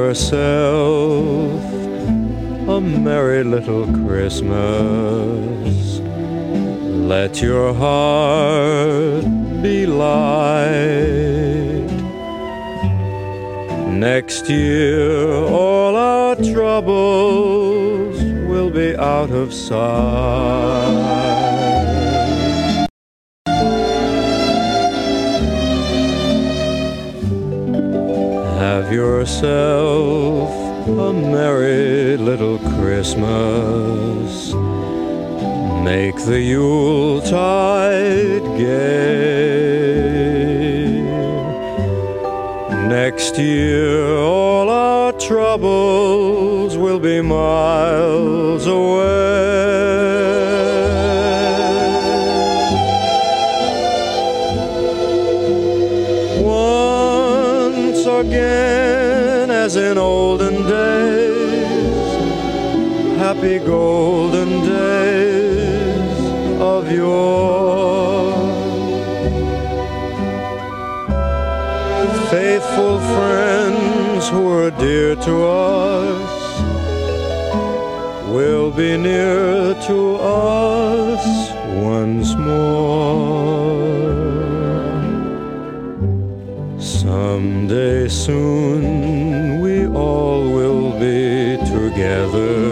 yourself a merry little Christmas. Let your heart be light. Next year all our troubles will be out of sight. Have yourself a merry little Christmas. Make the Yuletide gay. Next year all our troubles will be miles away. Once again, as in olden days, happy golden days of yore, faithful friends who were dear to us will be near to us once more. Someday soon we all will be together,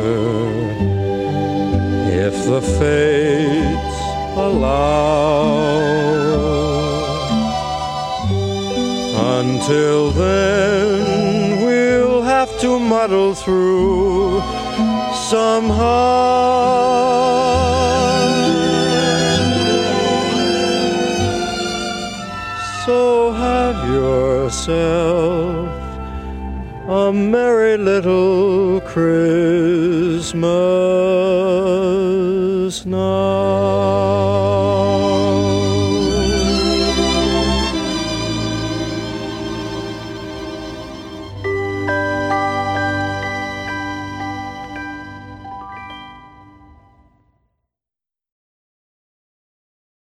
if the fates allow. Until then we'll have to muddle through somehow. So have yourself a merry little Christmas now.